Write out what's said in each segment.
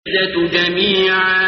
جميعا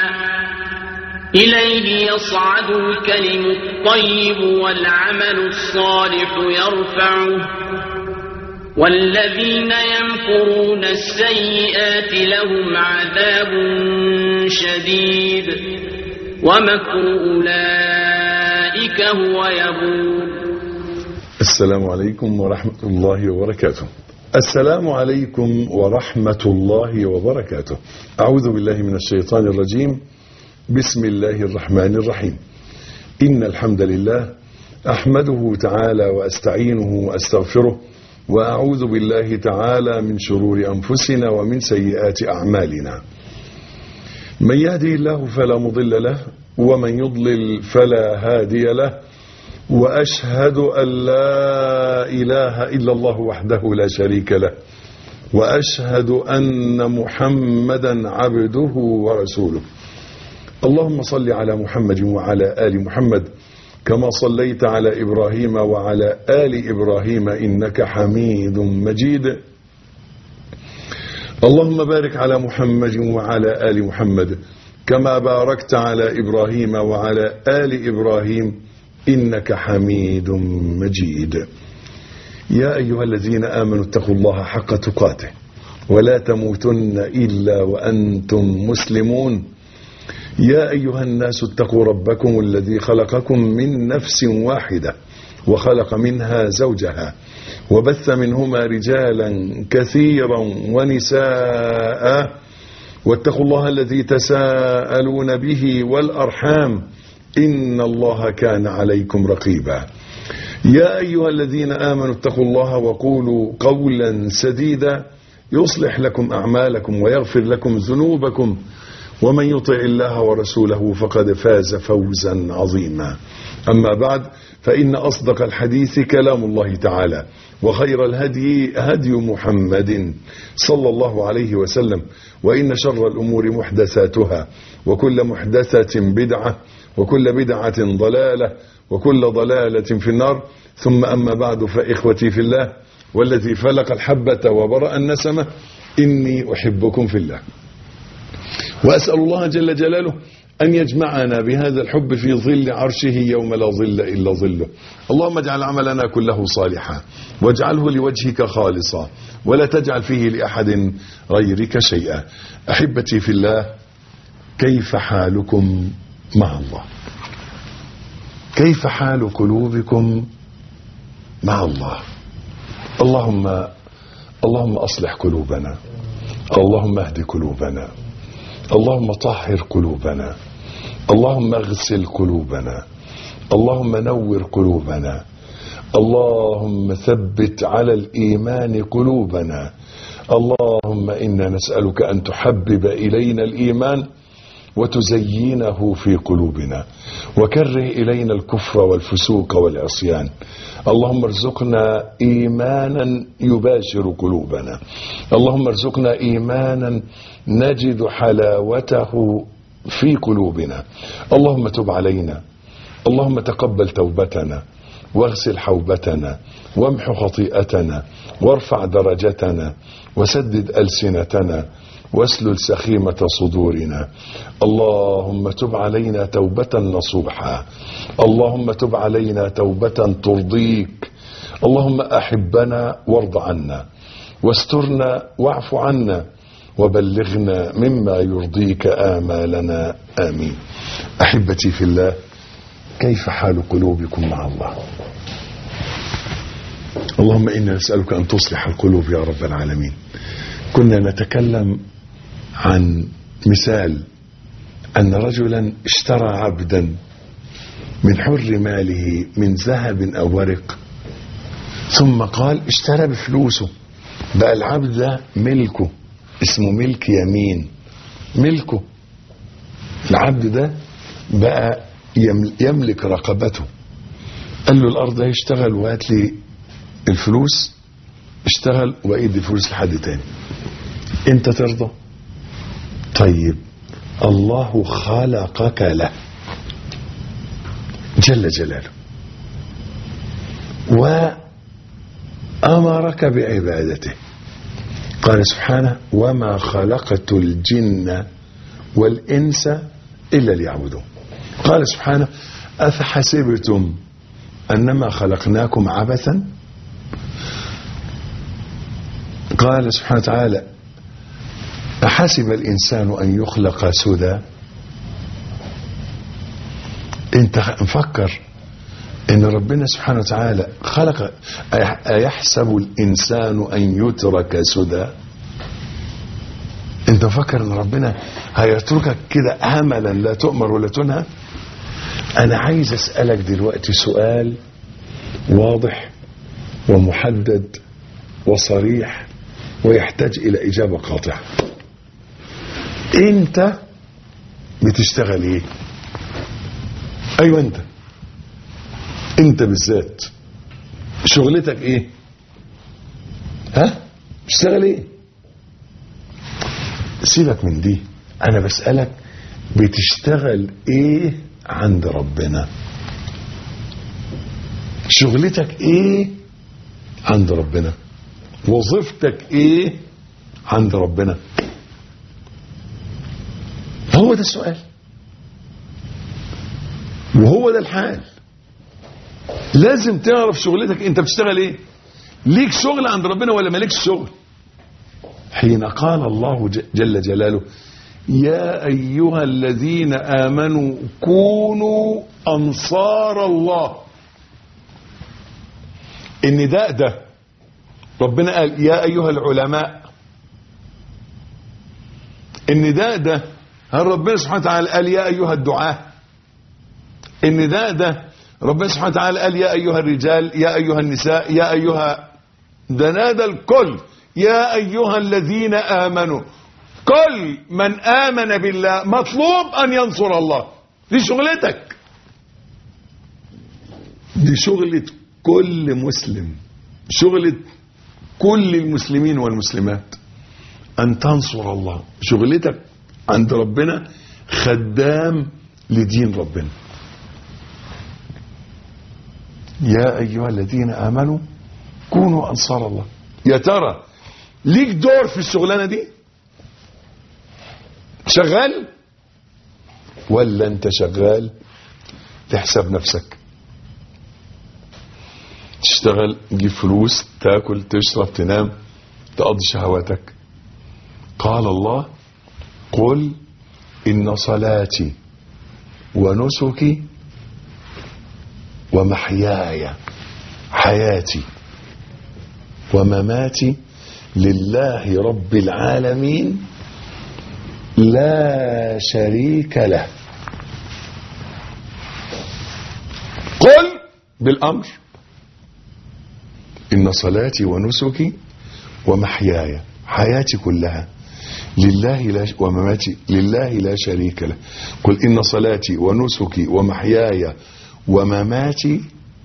إليه يصعد الكلم الطيب والعمل الصالح يرفعه والذين يمكرون السيئات لهم عذاب شديد ومكر أولئك هو يبور. السلام عليكم ورحمة الله وبركاته. السلام عليكم ورحمة الله وبركاته. أعوذ بالله من الشيطان الرجيم. بسم الله الرحمن الرحيم. إن الحمد لله أحمده تعالى وأستعينه وأستغفره وأعوذ بالله تعالى من شرور أنفسنا ومن سيئات أعمالنا. من يهدي الله فلا مضل له ومن يضلل فلا هادي له، وأشهد أن لا إله إلا الله وحده لا شريك له، وأشهد أن محمدا عبده ورسوله. اللهم صل على محمد وعلى آل محمد كما صليت على إبراهيم وعلى آل إبراهيم إنك حميد مجيد. اللهم بارك على محمد وعلى آل محمد كما باركت على إبراهيم وعلى آل إبراهيم إنك حميد مجيد. يا أيها الذين آمنوا اتقوا الله حق تقاته ولا تموتن إلا وأنتم مسلمون. يا أيها الناس اتقوا ربكم الذي خلقكم من نفس واحدة وخلق منها زوجها وبث منهما رجالا كثيرا ونساء، واتقوا الله الذي تساءلون به والأرحام إن الله كان عليكم رقيبا. يا أيها الذين آمنوا اتقوا الله وقولوا قولا سديدا يصلح لكم أعمالكم ويغفر لكم ذنوبكم، ومن يطع الله ورسوله فقد فاز فوزا عظيما. أما بعد، فإن أصدق الحديث كلام الله تعالى، وخير الهدي هدي محمد صلى الله عليه وسلم، وإن شر الأمور محدثاتها، وكل محدثة بدعة، وكل بدعة ضلالة، وكل ضلالة في النار. ثم أما بعد، فإخوتي في الله والذي فلق الحبة وبرأ النسمة، إني أحبكم في الله، وأسأل الله جل جلاله أن يجمعنا بهذا الحب في ظل عرشه يوم لا ظل إلا ظله. اللهم اجعل عملنا كله صالحا واجعله لوجهك خالصا ولا تجعل فيه لأحد غيرك شيئا. أحبتي في الله، كيف حالكم مع الله؟ كيف حال قلوبكم مع الله؟ اللهم أصلح قلوبنا، اللهم اهد قلوبنا، اللهم طهر قلوبنا، اللهم اغسل قلوبنا، اللهم نور قلوبنا، اللهم ثبت على الإيمان قلوبنا. اللهم إنا نسألك أن تحبب إلينا الإيمان وتزينه في قلوبنا، وكره إلينا الكفر والفسوق والعصيان. اللهم ارزقنا إيمانا يباشر قلوبنا، اللهم ارزقنا إيمانا نجد حلاوته في قلوبنا. اللهم تب علينا، اللهم تقبل توبتنا، واغسل حوبتنا، وامح خطيئتنا، وارفع درجتنا، وسدد ألسنتنا، واسلل سخيمة صدورنا. اللهم تب علينا توبة نصوحا، اللهم تب علينا توبة ترضيك. اللهم أحبنا وارض عنا، واسترنا واعف عنا، وبلغنا مما يرضيك آمالنا، آمين. أحبتي في الله، كيف حال قلوبكم مع الله؟ اللهم إنا نسألك أن تصلح القلوب يا رب العالمين. كنا نتكلم عن مثال أن رجلا اشترى عبدا من حر ماله من ذهب أو ورق، ثم قال اشترى بفلوسه، بقى العبد ده ملكه، اسمه ملك يمين، ملكه. العبد ده بقى يملك رقبته. قال له الأرض ده يشتغل وهات لي الفلوس، اشتغل وإيدي الفلوس لحد تاني. انت ترضى؟ طيب، الله خلقك له جل جلاله وأمرك بعبادته. قال سبحانه: وما خلقت الجن والإنس إلا ليعبدون. قال سبحانه أفحسبتم أنما خلقناكم عبثا. قال سبحانه وتعالى أحسب الإنسان أن يخلق سدى. انت مفكر ان ربنا سبحانه وتعالى خلق؟ أيحسب الإنسان أن يترك سدى؟ انت مفكر ان ربنا هيتركك كده هملا لا تؤمر ولا تنهى؟ انا عايز اسألك دلوقتي سؤال واضح ومحدد وصريح ويحتاج الى اجابة قاطعة. انت بتشتغل ايه؟ ايوه انت بالذات شغلتك ايه؟ ها؟ بتشتغل ايه؟ سيبك من دي، انا بسألك بتشتغل ايه عند ربنا؟ شغلتك ايه عند ربنا؟ وظيفتك ايه عند ربنا؟ هو ده السؤال وهو ده الحال. لازم تعرف شغلتك انت بتشتغل ايه. ليك شغل عند ربنا ولا مالكش شغل؟ حين قال الله جل جلاله يا أيها الذين آمنوا كونوا أنصار الله، النداء ده ربنا قال يا أيها العلماء. النداء ده هل ربنا سبحانه وتعالى قال يا أيها الدعاة؟ النداء ده ربنا سبحانه وتعالى قال يا أيها الرجال يا أيها النساء يا أيها، ده نادى الكل يا أيها الذين آمنوا. كل من آمن بالله مطلوب أن ينصر الله. دي شغلتك، دي شغلة كل مسلم، شغلة كل المسلمين والمسلمات أن تنصر الله. شغلتك عند ربنا خدام لدين ربنا. يا أيها الذين آمنوا كونوا أنصار الله. يا ترى ليك دور في الشغلانة دي؟ شغال ولا انت شغال تحسب نفسك؟ تشتغل تجيب فلوس تاكل تشرب تنام تقضي شهواتك. قال الله قل إن صلاتي ونسكي ومحياي حياتي ومماتي لله رب العالمين لا شريك له. قل بالأمر إن صلاتي ونسكي ومحياي حياتي كلها لله لا ومماتي لله لا شريك له. قل إن صلاتي ونسكي ومحياي ومماتي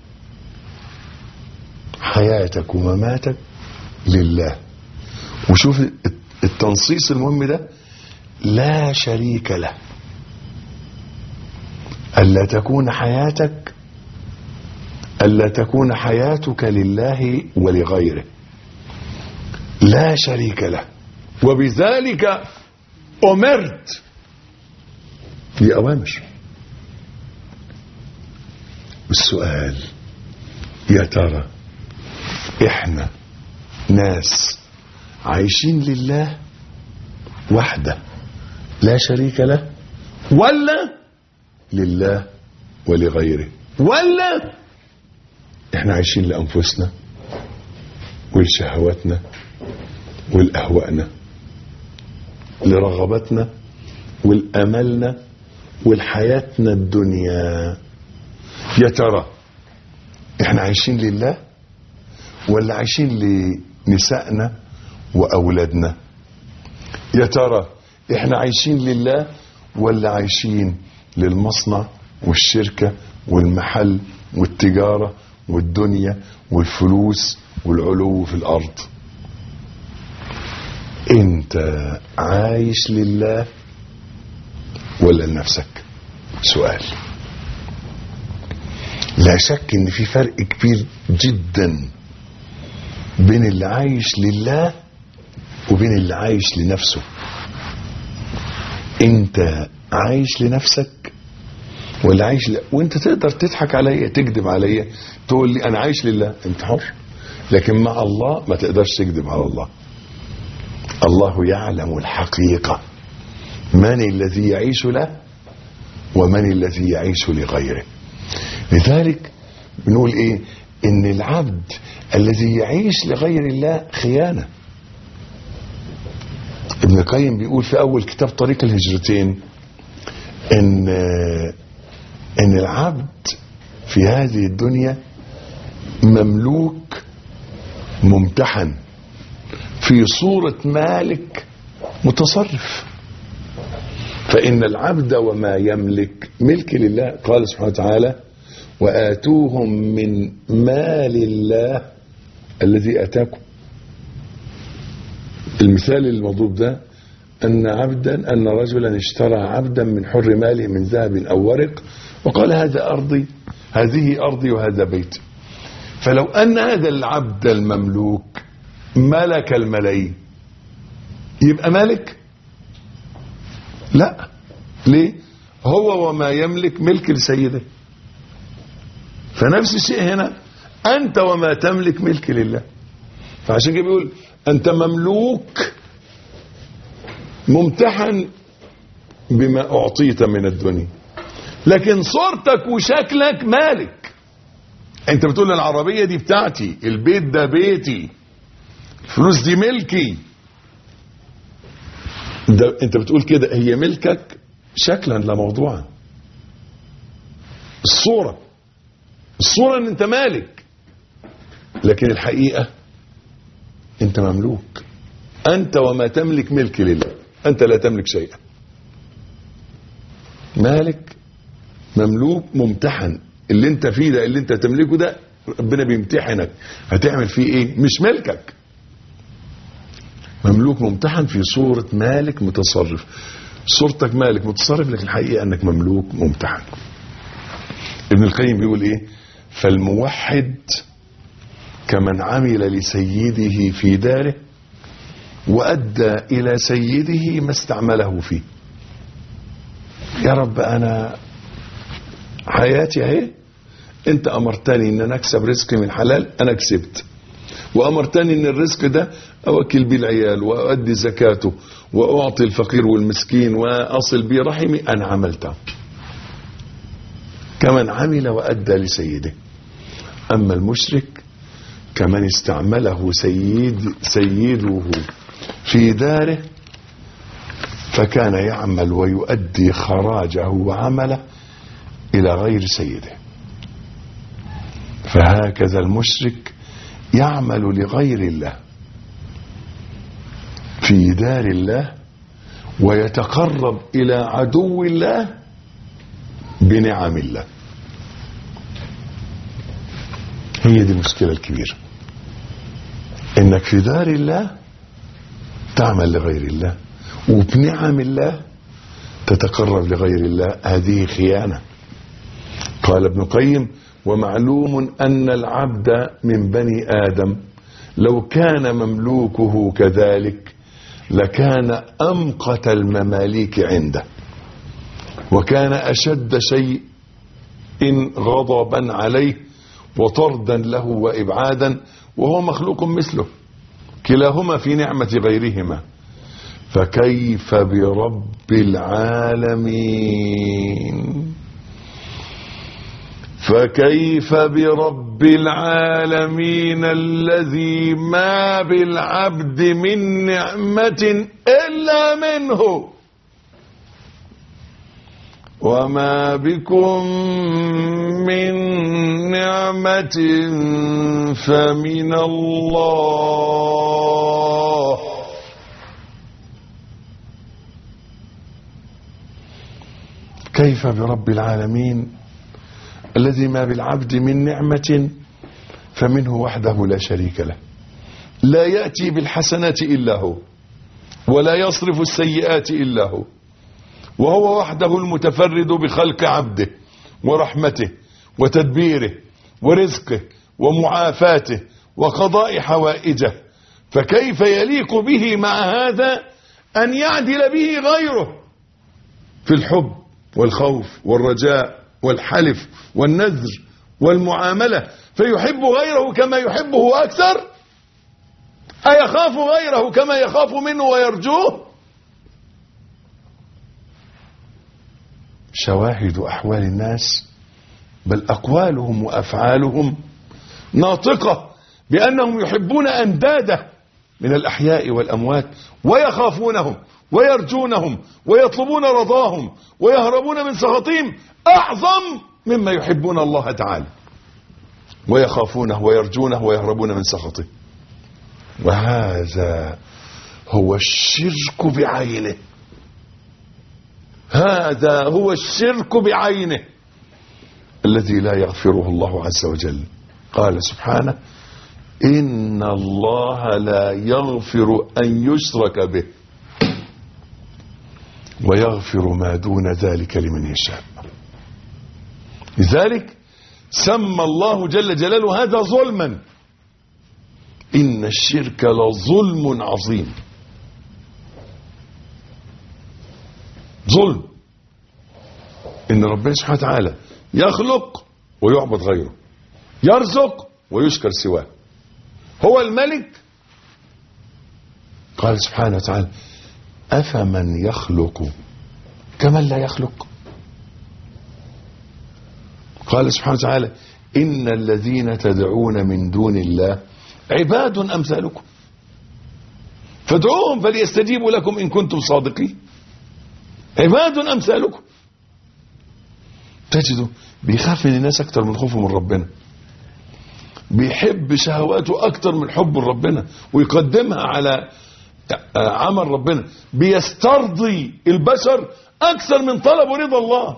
حياتك ومماتك لله. وشوف التنصيص المهم ده لا شريك له. ألا تكون حياتك لله ولغيره. لا شريك له. وبذلك أمرت. دي أوامر. السؤال يا ترى احنا ناس عايشين لله وحده لا شريك له، ولا لله ولغيره، ولا احنا عايشين لأنفسنا ولشهواتنا ولأهوائنا لرغباتنا والأملنا والحياتنا الدنيا؟ يا ترى احنا عايشين لله ولا عايشين لنسائنا وأولادنا؟ يا ترى احنا عايشين لله ولا عايشين للمصنع والشركة والمحل والتجارة والدنيا والفلوس والعلو في الأرض؟ انت عايش لله ولا لنفسك؟ سؤال. لا شك ان في فرق كبير جدا بين اللي عايش لله وبين اللي عايش لنفسه. انت عايش لنفسك ولا عايش وانت تقدر تضحك عليا، تكذب عليا، تقول لي انا عايش لله، انت حر. لكن مع الله ما تقدرش تكذب على الله. الله يعلم الحقيقة، من الذي يعيش له ومن الذي يعيش لغيره. لذلك بنقول ايه؟ ان العبد الذي يعيش لغير الله خيانة. ابن القيم بيقول في اول كتاب طريق الهجرتين ان العبد في هذه الدنيا مملوك ممتحن في صورة مالك متصرف. فإن العبد وما يملك ملك لله. قال سبحانه وتعالى وآتوهم من مال الله الذي آتاكم. المثال المضروب ده أن رجلا اشترى عبدا من حر ماله من ذهب أو ورق وقال هذه أرضي وهذا بيتي. فلو أن هذا العبد المملوك ملك الملايين يبقى مالك؟ لا. ليه؟ هو وما يملك ملك لسيده. فنفس الشيء هنا، أنت وما تملك ملك لله. فعشان كده بيقول أنت مملوك ممتحن بما أعطيت من الدنيا، لكن صورتك وشكلك مالك. أنت بتقول العربية دي بتاعتي، البيت ده بيتي، الفلوس دي ملكي. ده أنت بتقول كده، هي ملكك شكلا لا موضوعا. الصورة ان انت مالك، لكن الحقيقة انت مملوك. انت وما تملك ملك لله، انت لا تملك شيئا. مالك مملوك ممتحن. اللي انت فيه ده، اللي انت تملكه ده، ربنا بيمتحنك هتعمل فيه ايه، مش ملكك. مملوك ممتحن في صورة مالك متصرف. صورتك مالك متصرف، لكن الحقيقة انك مملوك ممتحن. ابن القيم بيقول ايه؟ فالموحد كمن عمل لسيده في داره وأدى إلى سيده ما استعمله فيه. يا رب أنا حياتي اهي، أنت أمرتني أن أنا أكسب رزق من حلال، أنا كسبت. وأمرتني أن الرزق ده أوكل بيه العيال وأؤدي زكاته وأعطي الفقير والمسكين وأصل بيه رحمي، أنا عملته. كمن عمل وأدى لسيده. أما المشرك كمن استعمله سيده في داره فكان يعمل ويؤدي خراجه وعمله إلى غير سيده. فهكذا المشرك يعمل لغير الله في دار الله ويتقرب إلى عدو الله بنعم الله. هي دي المشكلة الكبيرة، انك في دار الله تعمل لغير الله وبنعم الله تتقرب لغير الله. هذه خيانة. قال ابن القيم ومعلوم أن العبد من بني آدم لو كان مملوكه كذلك لكان أمقت المماليك عنده وكان أشد شيء غضبا عليه وطردا له وإبعادا، وهو مخلوق مثله، كلاهما في نعمة غيرهما. فكيف برب العالمين؟ فكيف برب العالمين الذي ما بالعبد من نعمة إلا منه وما بكم من نعمة فمن الله. كيف برب العالمين الذي ما بالعبد من نعمة فمنه وحده لا شريك له، لا يأتي بالحسنات إلا هو ولا يصرف السيئات إلا هو، وهو وحده المتفرد بخلق عبده ورحمته وتدبيره ورزقه ومعافاته وقضاء حوائجه. فكيف يليق به مع هذا أن يعدل به غيره؟ في الحب والخوف والرجاء والحلف والنذر والمعاملة، فيحب غيره كما يحبه أكثر؟ أيخاف غيره كما يخاف منه ويرجوه؟ شواهد أحوال الناس بل أقوالهم وأفعالهم ناطقة بأنهم يحبون أنداده من الأحياء والأموات، ويخافونهم ويرجونهم ويطلبون رضاهم ويهربون من سخطهم أعظم مما يحبون الله تعالى ويخافونه ويرجونه ويهربون من سخطه. وهذا هو الشرك بعينه، هذا هو الشرك بعينه الذي لا يغفره الله عز وجل. قال سبحانه: إن الله لا يغفر أن يشرك به ويغفر ما دون ذلك لمن يشاء. لذلك سمى الله جل جلاله هذا ظلما. إن الشرك لظلم عظيم. ظلم إن ربنا سبحانه وتعالى يخلق ويعبد غيره، يرزق ويشكر سواه، هو الملك. قال سبحانه وتعالى: أفمن يخلق كمن لا يخلق. قال سبحانه وتعالى: إن الذين تدعون من دون الله عباد أمثالكم فادعوهم فليستجيبوا لكم إن كنتم صادقين. عباد أمثالكم. تجدوا بيخاف من الناس أكتر من خوفه من ربنا، بيحب شهواته أكتر من حب ربنا ويقدمها على عمل ربنا، بيسترضي البشر أكثر من طلب رضا الله.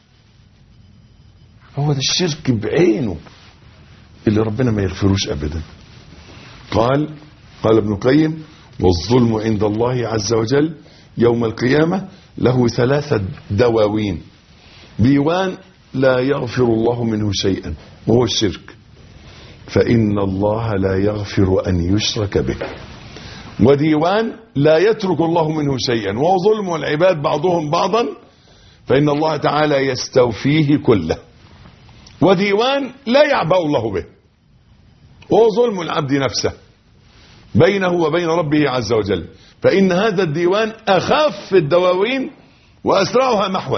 هو ده الشرك بعينه اللي ربنا ما يغفروش أبدا. قال ابن القيم: والظلم عند الله عز وجل يوم القيامة له 3 دواوين. ديوان لا يغفر الله منه شيئا وهو الشرك، فإن الله لا يغفر أن يشرك به. وديوان لا يترك الله منه شيئا وهو ظلم العباد بعضهم بعضا، فإن الله تعالى يستوفيه كله. وديوان لا يعبأ الله به وهو ظلم العبد نفسه بينه وبين ربه عز وجل، فإن هذا الديوان أخف الدواوين وأسرعها محوا،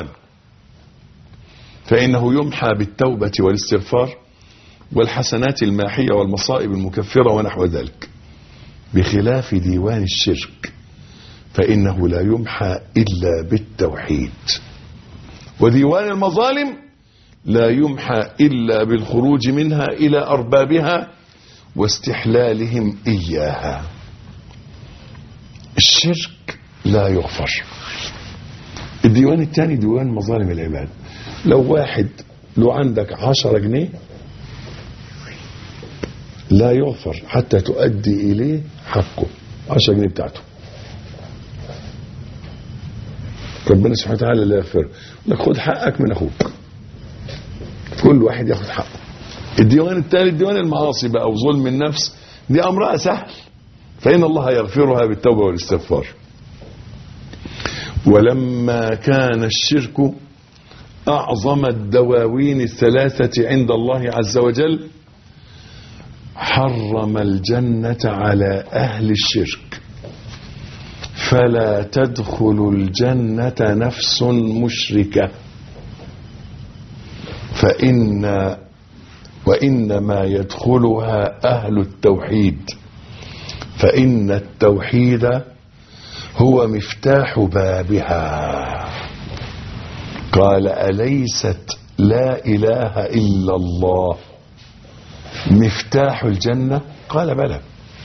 فإنه يمحى بالتوبة والاستغفار والحسنات الماحية والمصائب المكفرة ونحو ذلك، بخلاف ديوان الشرك فإنه لا يمحى إلا بالتوحيد. وديوان المظالم لا يمحى إلا بالخروج منها إلى أربابها واستحلالهم إياها. الشرك لا يغفر. الديوان الثاني ديوان مظالم العباد. لو واحد لو عندك 10 جنيه لا يغفر حتى تؤدي إليه حقه، 10 جنيه بتاعته. ربنا سبحانه وتعالى لا يغفر لك، خد حقك من أخوك، كل واحد ياخد حقه. الديوان الثالث ديوان المعاصي بقى وظلم النفس، دي أمرها سهل، فإن الله يغفرها بالتوبة والاستغفار. ولما كان الشرك أعظم الدواوين 3 عند الله عز وجل حرم الجنة على أهل الشرك، فلا تدخل الجنة نفس مشركة، وإنما يدخلها أهل التوحيد، فإن التوحيد هو مفتاح بابها. قال: أليست لا إله إلا الله مفتاح الجنة؟ قال: بلى.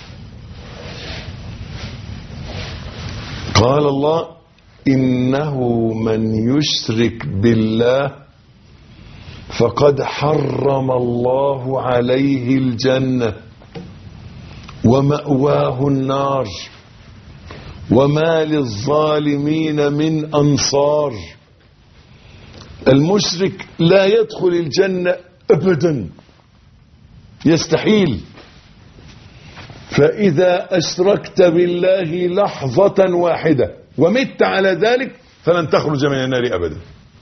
قال الله: إنه من يشرك بالله فقد حرم الله عليه الجنة ومأواه النار وما للظالمين من أنصار. المشرك لا يدخل الجنة أبدا، يستحيل. فإذا أشركت بالله لحظة واحدة ومت على ذلك فلن تخرج من النار أبدا.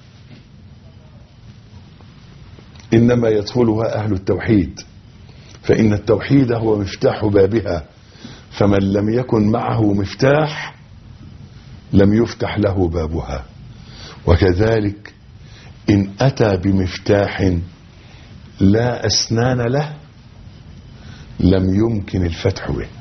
إنما يدخلها أهل التوحيد، فإن التوحيد هو مفتاح بابها، فمن لم يكن معه مفتاح لم يفتح له بابها. وكذلك إن أتى بمفتاح لا أسنان له لم يمكن الفتح به.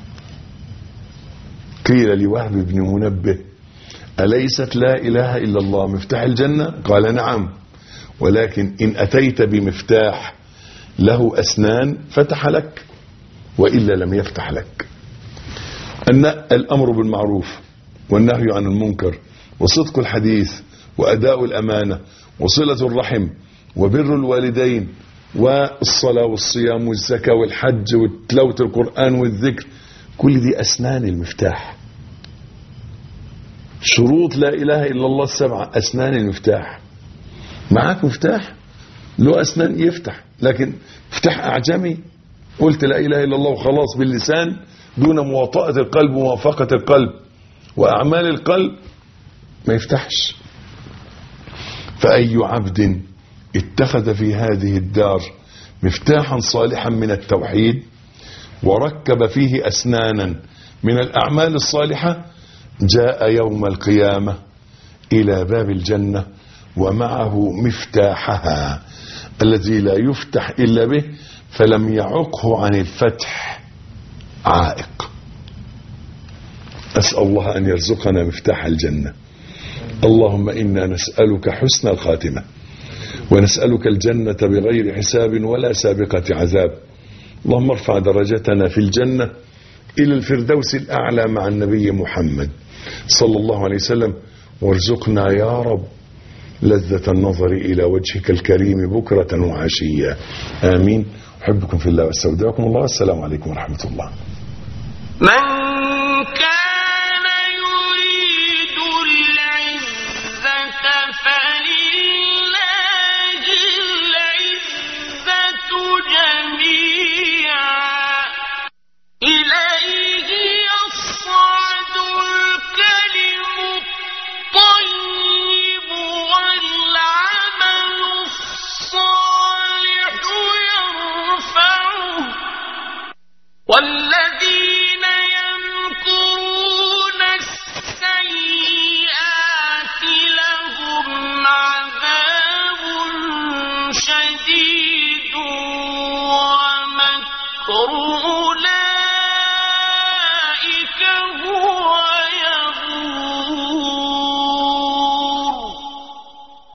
قيل لوهب بن منبه: أليست لا إله إلا الله مفتاح الجنة؟ قال: نعم، ولكن إن أتيت بمفتاح له أسنان فتح لك، وإلا لم يفتح لك. الأمر بالمعروف والنهي عن المنكر وصدق الحديث وأداء الأمانة وصلة الرحم وبر الوالدين والصلاة والصيام والزكاة والحج وتلاوة القرآن والذكر، كل دي أسنان المفتاح. شروط لا إله إلا الله 7 أسنان المفتاح. معاك مفتاح له أسنان يفتح، لكن مفتاح أعجمي قلت لا إله إلا الله وخلاص باللسان دون مواطأة القلب وموافقة القلب وأعمال القلب ما يفتحش. فأي عبد اتخذ في هذه الدار مفتاحا صالحا من التوحيد وركب فيه أسنانا من الأعمال الصالحة جاء يوم القيامة إلى باب الجنة ومعه مفتاحها الذي لا يفتح إلا به، فلم يعقه عن الفتح عائق. أسأل الله أن يرزقنا مفتاح الجنة. اللهم إنا نسألك حسن الخاتمة ونسألك الجنة بغير حساب ولا سابقة عذاب. اللهم ارفع درجتنا في الجنة إلى الفردوس الأعلى مع النبي محمد صلى الله عليه وسلم، وارزقنا يا رب لذة النظر إلى وجهك الكريم بكرة وعشية. آمين. أحبكم في الله واستودعكم الله. السلام عليكم ورحمة الله. من كان يريد العزة فلله العزة جميعا إليه يصعد الكلم الطيب والعمل الصالح يرفعه والذين يمكرون السيئات لهم عذاب شديد ومكر